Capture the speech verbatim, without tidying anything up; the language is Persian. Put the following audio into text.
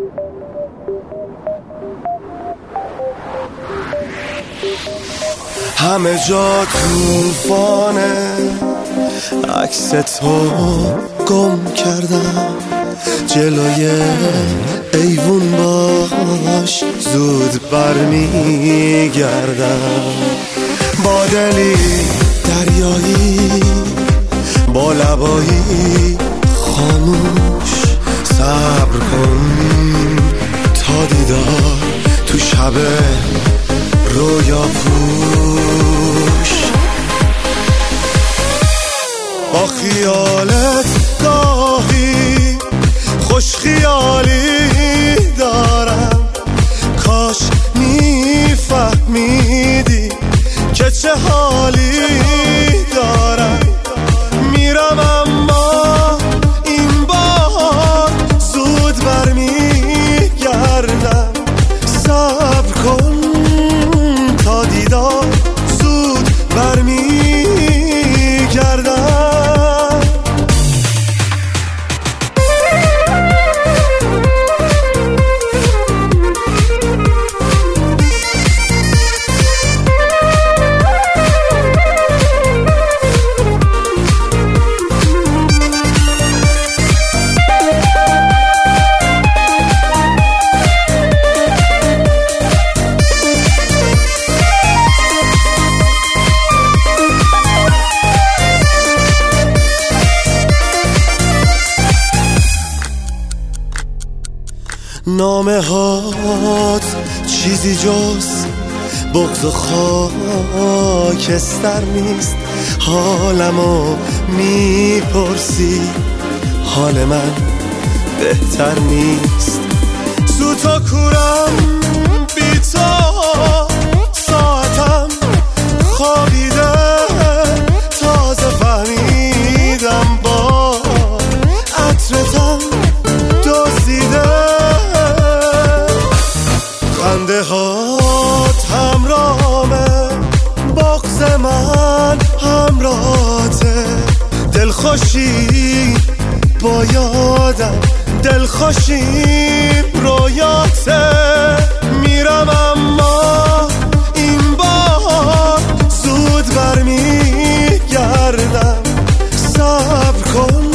همه جا توفانه، عکس تو گم کردم، جلوی ایوون باش زود برمیگردم. با دلی دریایی، با لبایی خاموش، صبر کن تا دیدار تو شب رویا پوش. با خیالت گاهی خوش خیالی دارم، کاش میفهمیدی که چه حالی دارم. میرم اما این بار زود برمیگردم، صبر کن تا دیدار زود برمیگردم. نامه هات چیزی جز بغض و خاکستر نیست. حالمو میپرسی، حال من بهتر نیست. سوتا کورم بی تو، ساعتم خوابیده، تازه فهمیدم با عطرتم دزدیده. خنده هات همراهمه، بغض من همراهته. دلخوشی با یادم، دلخوشی رویاته. میرم اما این بار زود برمیگردم، صبر کن